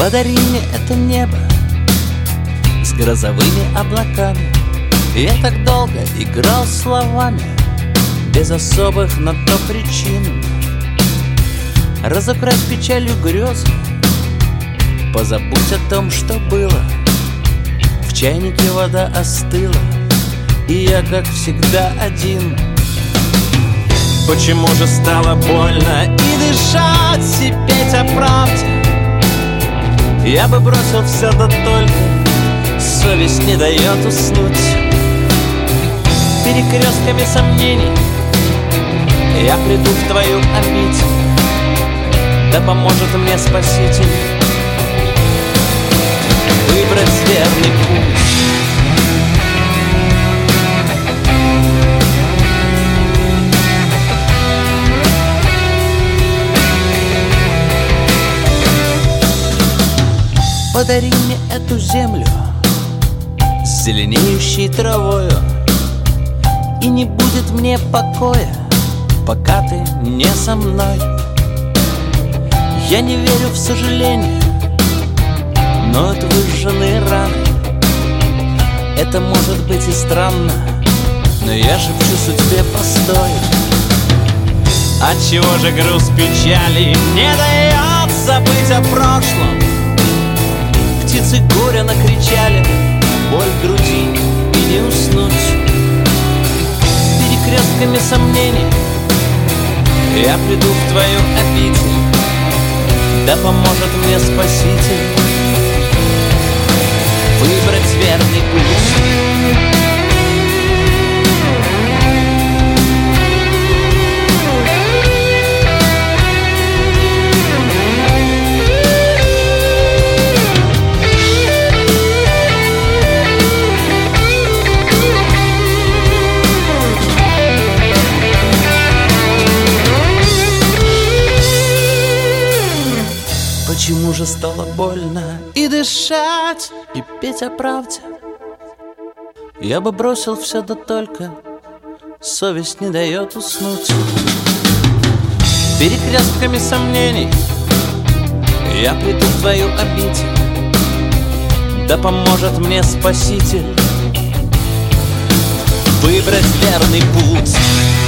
Подари мне это небо с грозовыми облаками. Я так долго играл словами, без особых на то причин. Разукрась печалью грезы, позабудь о том, что было. В чайнике вода остыла, и я, как всегда, один. Почему же стало больно и дышать, и петь о правде? Я бы бросил все, да только совесть не дает уснуть. Перекрестками сомнений я приду в твою обитель, да поможет мне Спаситель выбрать верный путь. Подари мне эту землю с зеленеющей травою, и не будет мне покоя, пока ты не со мной. Я не верю в сожаление, но это выжженные раны. Это может быть и странно, но я шепчу судьбе: постой. Отчего же груз печали не дает забыть о прошлом? Птицы горя накричали, боль в груди и не уснуть. Перекрестками сомнений я приду в твою обитель, да поможет мне Спаситель выбрать верный путь. Почему же стало больно и дышать, и петь о правде? Я бы бросил все, да только совесть не дает уснуть. Перекрестками сомнений я приду в твою обитель, да поможет мне Спаситель выбрать верный путь.